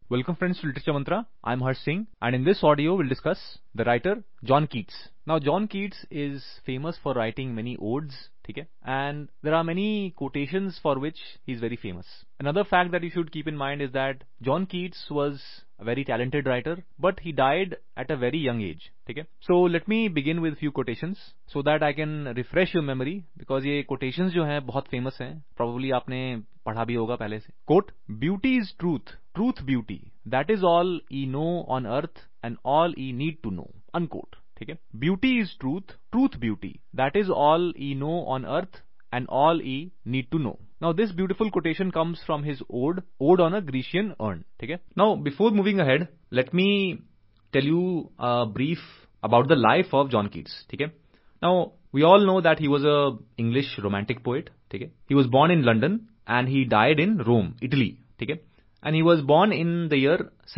Welcome friends to Literature Mantra. I'm Harsh Singh, and in this audio we'll discuss the writer John Keats. Now John Keats is famous for writing many odes, ठीक है? And there are many quotations for which he's very famous. Another fact that you should keep in mind is that John Keats was a very talented writer, but he died at a very young age, ठीक है? So let me begin with few quotations so that I can refresh your memory because ये quotations जो हैं बहुत famous हैं, probably आपने पढ़ा भी होगा पहले से. Quote: Beauty is truth, truth beauty. That is all ye know on earth and all ye need to know. Unquote. ठीक है? Beauty is truth, truth beauty. That is all ye know on earth and all ye need to know. Now this beautiful quotation comes from his ode on a Grecian urn. ठीक है? Now before moving ahead, let me tell you a brief about the life of John Keats. ठीक है? Now we all know that he was a English romantic poet. ठीक है? He was born in London and he died in Rome, Italy. ठीक है? And he was born in the year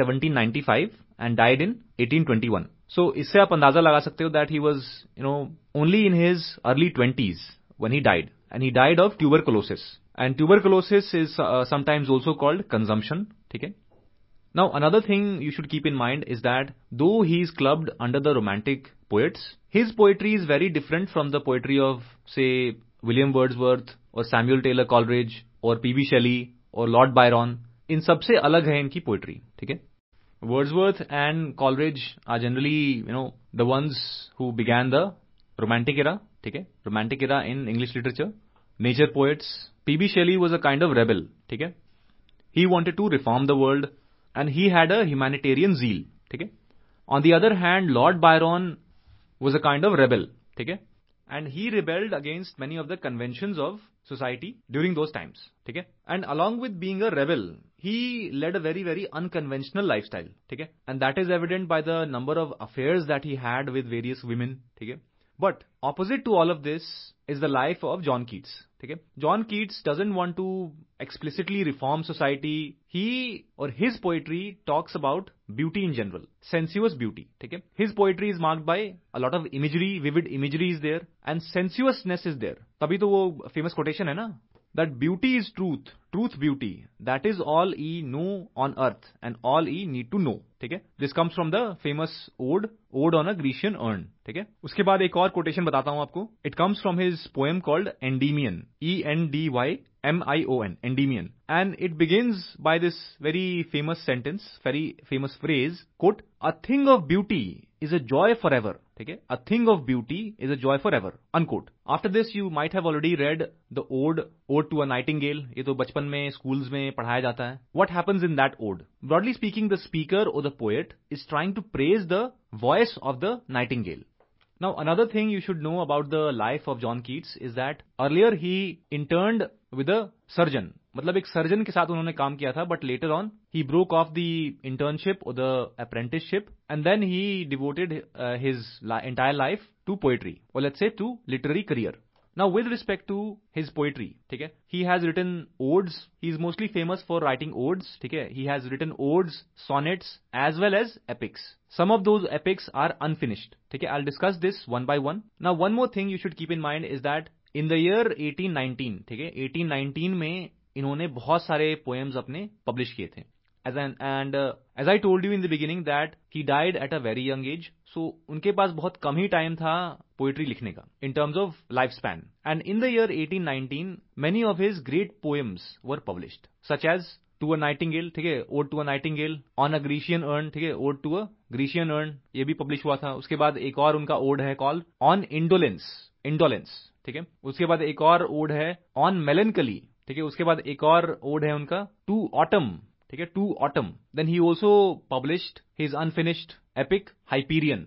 1795 and died in 1821. So इससे आप अंदाजा लगा सकते हो that he was, only in his early 20s when he died. And he died of tuberculosis. And tuberculosis is sometimes also called consumption. ठीक है? Now another thing you should keep in mind is that though he is clubbed under the romantic poets, his poetry is very different from the poetry of, say, William Wordsworth or Samuel Taylor Coleridge or P.B. Shelley or Lord Byron. इन सबसे अलग है इनकी poetry, ठीक है? Wordsworth and Coleridge are generally, the ones who began the romantic era, ठीक है? Romantic era in English literature. Nature poets. P.B. Shelley was a kind of rebel, ठीक है? He wanted to reform the world and he had a humanitarian zeal, ठीक है? On the other hand, Lord Byron was a kind of rebel, ठीक है? And he rebelled against many of the conventions of society during those times, ठीक है? And along with being a rebel, he led a very, very unconventional lifestyle, ठीक है? And that is evident by the number of affairs that he had with various women, ठीक है? But opposite to all of this is the life of John Keats, ठीक है? John Keats doesn't want to explicitly reform society. He or his poetry talks about beauty in general, sensuous beauty, ठीक है? His poetry is marked by a lot of imagery, vivid imagery is there, and sensuousness is there. तभी तो वो famous quotation है ना? That beauty is truth, truth beauty. That is all ye know on earth and all ye need to know. ठीक है? This comes from the famous ode on a Grecian urn. ठीक है? उसके बाद एक और quotation बताता हूँ आपको. It comes from his poem called Endymion. Endymion. Endymion. And it begins by this very famous sentence, very famous phrase, quote, a thing of beauty is a joy forever. ठीक है? A thing of beauty is a joy forever. Unquote. After this, you might have already read the ode to a nightingale. ये तो बचपन में schools में पढ़ाया जाता है. What happens in that ode? Broadly speaking, the speaker or the poet is trying to praise the voice of the nightingale. Now, another thing you should know about the life of John Keats is that earlier he interned with a surgeon. मतलब एक surgeon के साथ उन्होंने काम किया था, but later on he broke off the internship or the apprenticeship and then he devoted his entire life to poetry, or let's say to literary career. Now with respect to his poetry, ठीक है? He has written odes. He is mostly famous for writing odes, ठीक है? He has written odes, sonnets as well as epics. Some of those epics are unfinished, ठीक है? I'll discuss this one by one. Now one more thing you should keep in mind is that in the year 1819, ठीक है? 1819 में इन्होंने बहुत सारे poems अपने publish किए थे. As I told you in the beginning that he died at a very young age, so उनके पास बहुत कम ही time था poetry लिखने का in terms of lifespan. And in the year 1819, many of his great poems were published, such as To a Nightingale, ठीक है? Ode to a Nightingale, On a Grecian Urn, ठीक है? Ode to a Grecian Urn, ये भी publish हुआ था. उसके बाद एक और उनका ode है called On Indolence, ठीक है? उसके बाद एक और ode है On Melancholy, ठीक है? उसके बाद एक और ode है उनका To Autumn, ठीक है? To Autumn. Then he also published his unfinished epic Hyperion,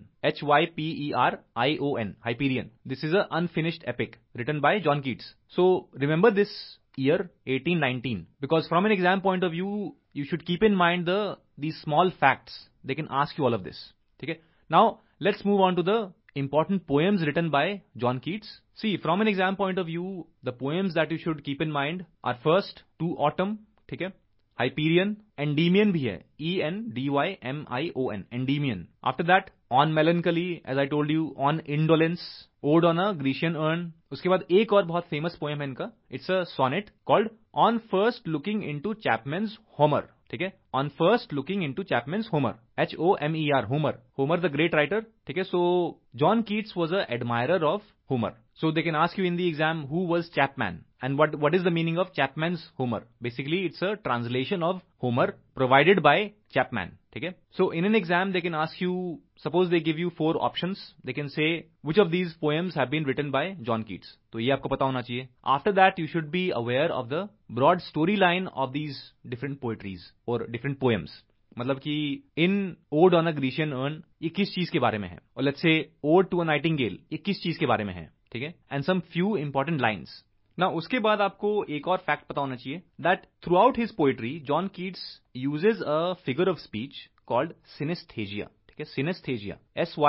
Hyperion, Hyperion. This is an unfinished epic written by John Keats. So remember this year 1819 because from an exam point of view you should keep in mind these small facts. They can ask you all of this. ठीक है? Now let's move on to the important poems written by John Keats. See, from an exam point of view, the poems that you should keep in mind are first To Autumn, ठीक है? Hyperion, Endymion भी है, Endymion, Endymion. After that, On Melancholy, as I told you, On Indolence, Ode on a Grecian Urn. उसके बाद एक और बहुत famous poem है इनका. It's a sonnet called On First Looking into Chapman's Homer. ठीक है, on first looking into Chapman's Homer, Homer, Homer the great writer, ठीक है. So John Keats was a admirer of Homer. So they can ask you in the exam who was Chapman and what is the meaning of Chapman's Homer. Basically it's a translation of Homer provided by Chapman, ठीक है. So in an exam they can ask you, suppose they give you 4 options, they can say which of these poems have been written by John Keats. तो ये आपको पता होना चाहिए. After that you should be aware of the broad storyline of these different poetries or different poems. मतलब कि in ode on a Grecian urn ये किस चीज के बारे में है, और let's say odd to a Nightingale ये किस चीज के बारे में है, ठीक है, and some few important lines. ना उसके बाद आपको एक और फैक्ट पता होना चाहिए that throughout his poetry John Keats uses a figure of speech called synesthesia, ठीक है, सिनेस्थेजिया,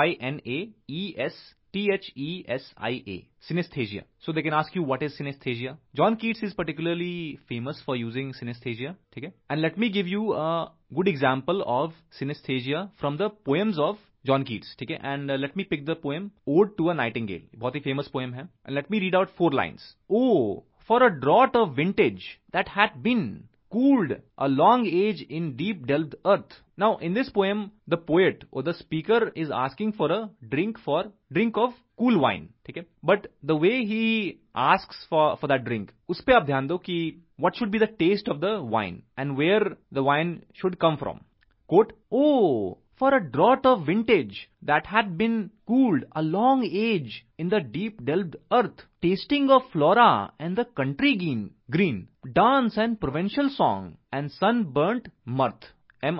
SYNAESTHESIA, synesthesia. So they can ask you what is synesthesia. John Keats is particularly famous for using synesthesia, ठीक है, and let me give you a good example of synesthesia from the poems of John Keats, ठीक है, and let me pick the poem Ode to a Nightingale, बहुत ही famous poem है, and let me read out 4 lines. Oh, for a draught of vintage that had been cooled a long age in deep delved earth. Now in this poem the poet or the speaker is asking for a drink of cool wine, ठीक है, but the way he asks for that drink, उस पे आप ध्यान दो कि what should be the taste of the wine and where the wine should come from. Quote, oh, for a draught of vintage that had been cooled a long age in the deep delved earth, tasting of flora and the country green, dance and provincial song and sunburnt mirth,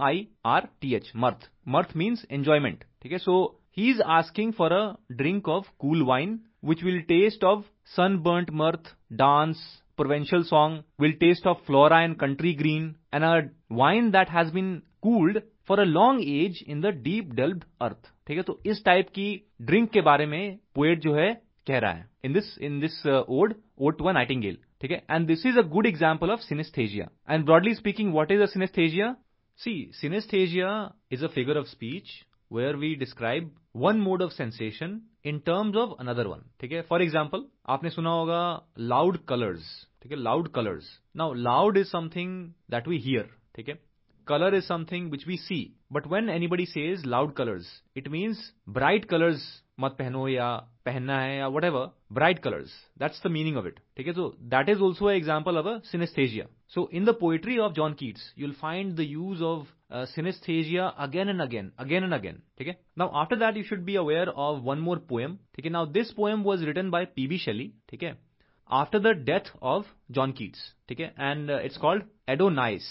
MIRTH, mirth. Mirth means enjoyment, ठीक है. So he is asking for a drink of cool wine which will taste of sunburnt mirth, dance, provincial song, will taste of flora and country green, and a wine that has been cooled for a long age in the deep delved earth, ठीक है. तो इस type की drink के बारे में poet जो है कह रहा है in this ode to a nightingale, ठीक है. And this is a good example of synesthesia. And broadly speaking, what is a synesthesia? See, synesthesia is a figure of speech where we describe one mode of sensation in terms of another one, ठीक है. For example, आपने सुना होगा loud colors, ठीक है, loud colors. Now loud is something that we hear, ठीक है. Color is something which we see. But when anybody says loud colors, it means bright colors मत पहनो या पहनना है या whatever, bright colors. That's the meaning of it, ठीक है. So that is also an example of a synesthesia. So in the poetry of John Keats, you'll find the use of synesthesia again and again, ठीक है. Now after that you should be aware of one more poem, ठीक है. Now this poem was written by P.B. Shelley, ठीक है, after the death of John Keats, ठीक है, and it's called Adonais,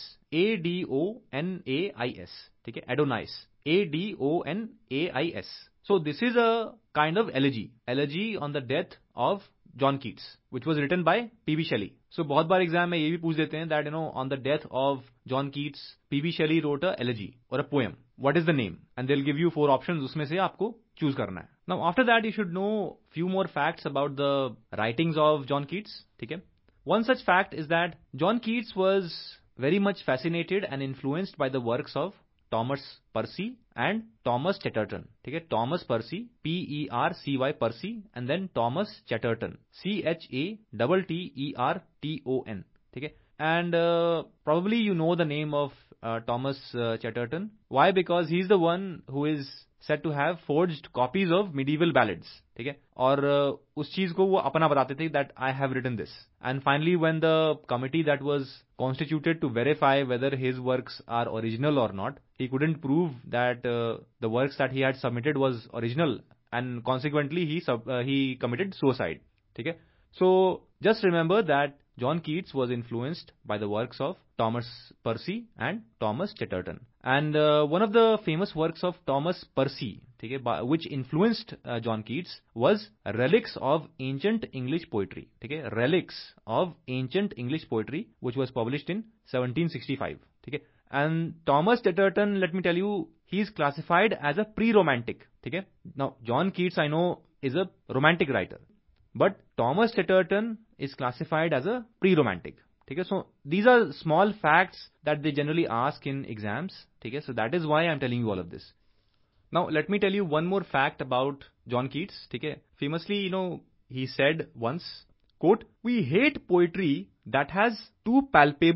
ADONAIS, ठीक है, Adonais, ADONAIS. So this is a kind of elegy on the death of John Keats, which was written by P.B. Shelley. So बहुत बार exam में ये भी पूछ देते हैं that on the death of John Keats, P.B. Shelley wrote a elegy or a poem. What is the name? And they'll give you 4 options. उसमें से आपको choose करना है. Now after that you should know few more facts about the writings of John Keats, ठीक है. One such fact is that John Keats was very much fascinated and influenced by the works of Thomas Percy and Thomas Chatterton, ठीक है. Thomas Percy, PERCY Percy, and then Thomas Chatterton, CHATTERTON, ठीक है. And probably you know the name of Thomas Chatterton. Why? Because he is the one who is said to have forged copies of medieval ballads, ठीक है. और उस चीज को वो अपना बताते थे that I have written this. And finally when the committee that was constituted to verify whether his works are original or not, he couldn't prove that the works that he had submitted was original, and consequently he committed suicide, ठीक है. So just remember that John Keats was influenced by the works of Thomas Percy and Thomas Chatterton. And one of the famous works of Thomas Percy, ठीक है, which influenced John Keats was Relics of Ancient English Poetry, ठीक है, Relics of Ancient English Poetry, which was published in 1765, ठीक है. And Thomas Chatterton, let me tell you, he is classified as a pre-romantic, ठीक है. Now John Keats I know is a romantic writer, but Thomas Chatterton is classified as a pre-romantic, ठीक है. So these are small facts that they generally ask in exams, ठीक है. So that is why I'm telling you all of this. Now let me tell you one more fact about John Keats, ठीक है. Famously, he said once, quote, "We hate poetry that has too palpable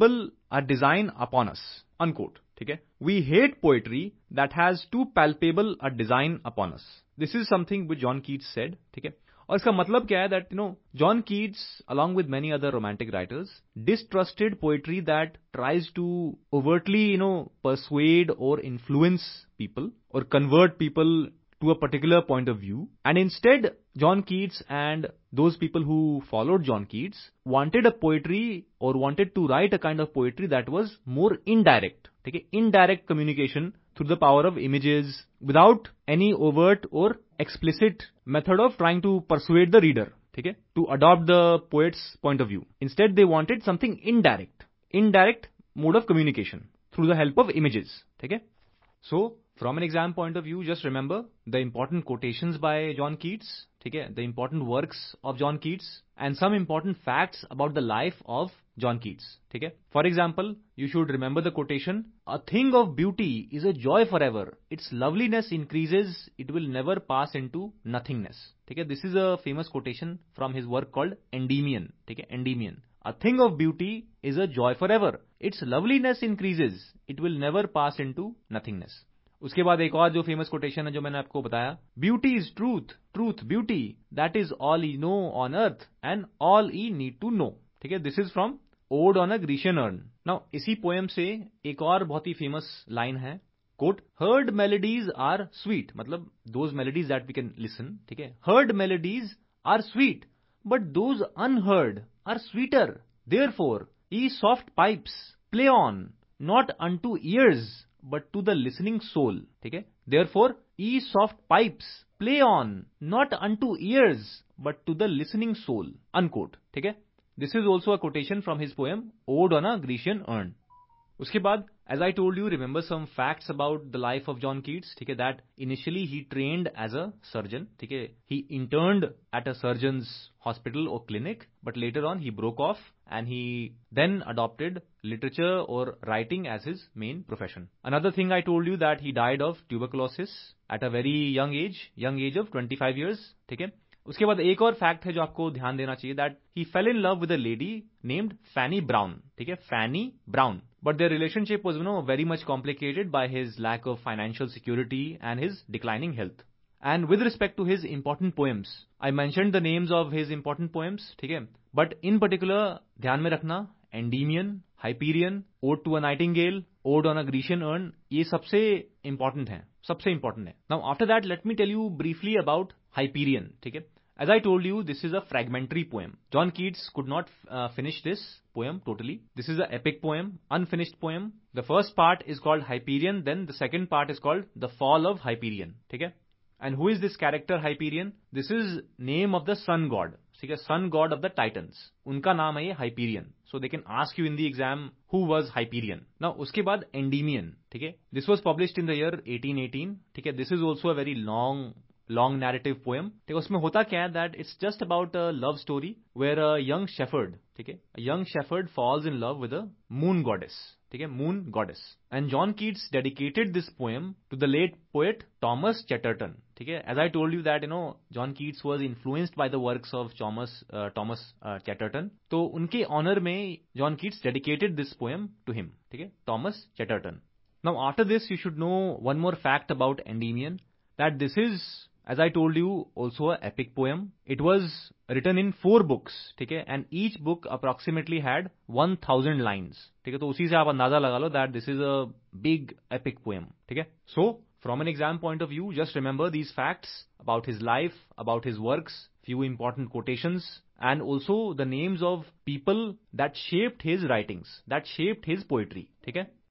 a design upon us, unquote. ठीक है? We hate poetry that has too palpable a design upon us. This is something which John Keats said. ठीक है? और इसका मतलब क्या है that John Keats along with many other romantic writers distrusted poetry that tries to overtly persuade or influence people or convert people to a particular point of view, and instead John Keats and those people who followed John Keats wanted a poetry or wanted to write a kind of poetry that was more indirect. ठीक है? Indirect communication through the power of images without any overt or explicit method of trying to persuade the reader. ठीक है? To adopt the poet's point of view. Instead they wanted something indirect mode of communication through the help of images. ठीक है? So from an exam point of view, just remember the important quotations by John Keats, okay, the important works of John Keats, and some important facts about the life of John Keats. Okay? For example, you should remember the quotation, "A thing of beauty is a joy forever. Its loveliness increases, it will never pass into nothingness." Okay? This is a famous quotation from his work called Endymion. Okay? Endymion. A thing of beauty is a joy forever. Its loveliness increases, it will never pass into nothingness. उसके बाद एक और जो famous quotation है जो मैंने आपको बताया, beauty is truth, truth beauty, that is all ye know on earth and all ye need to know. ठीक है? This is from ode on a Grecian urn. Now इसी पोएम से एक और बहुत ही फेमस लाइन है, quote, heard melodies are sweet, मतलब those melodies that we can listen. ठीक है? Heard melodies are sweet but those unheard are sweeter. Therefore ye soft pipes play on not unto ears but to the listening soul. ठीक है? Therefore, ye soft pipes play on, not unto ears, but to the listening soul. Unquote. ठीक है? This is also a quotation from his poem Ode on a Grecian Urn. उसके बाद, as I told you, remember some facts about the life of John Keats. ठीक है? That initially he trained as a surgeon. ठीक है? He interned at a surgeon's hospital or clinic, but later on he broke off and he then adopted literature or writing as his main profession. Another thing I told you that he died of tuberculosis at a very young age of 25 years. ठीक है? उसके बाद एक और fact है जो आपको ध्यान देना चाहिए, that he fell in love with a lady named Fanny Brown. ठीक है? Fanny Brown. But their relationship was very much complicated by his lack of financial security and his declining health. And with respect to his important poems, I mentioned the names of his important poems, ठीक है? But in particular, ध्यान में रखना, Endymion, Hyperion, Ode to a Nightingale, Ode on a Grecian Urn, ये सबसे important हैं, सबसे important है. Now after that, let me tell you briefly about Hyperion, ठीक है? As I told you, this is a fragmentary poem. John Keats could not finish this poem totally. This is an epic poem, unfinished poem. The first part is called Hyperion, then the second part is called The Fall of Hyperion, ठीक है? And who is this character Hyperion? This is name of the sun god. ठीक है? Sun god of the Titans. उनका नाम है ये Hyperion. So they can ask you in the exam who was Hyperion. Now उसके बाद Endymion. ठीक है? This was published in the year 1818. ठीक है? This is also a very long narrative poem. ठीक है? उसमें होता क्या है that it's just about a love story where a young shepherd, ठीक है? A young shepherd falls in love with a moon goddess. ठीक है? Moon goddess. And John Keats dedicated this poem to the late poet Thomas Chatterton. ठीक है? As I told you that John Keats was influenced by the works of Thomas Chatterton. तो उनके honor में John Keats dedicated this poem to him. ठीक है? Thomas Chatterton. Now after this you should know one more fact about Endymion, that this is, as I told you, also a epic poem. It was written in 4 books, ठीक है? And each book approximately had 1000 lines. ठीक है? तो उसी से आप अंदाजा लगा लो that this is a big epic poem. ठीक है? So from an exam point of view, just remember these facts about his life, about his works, few important quotations, and also the names of people that shaped his writings, that shaped his poetry. ठीक है?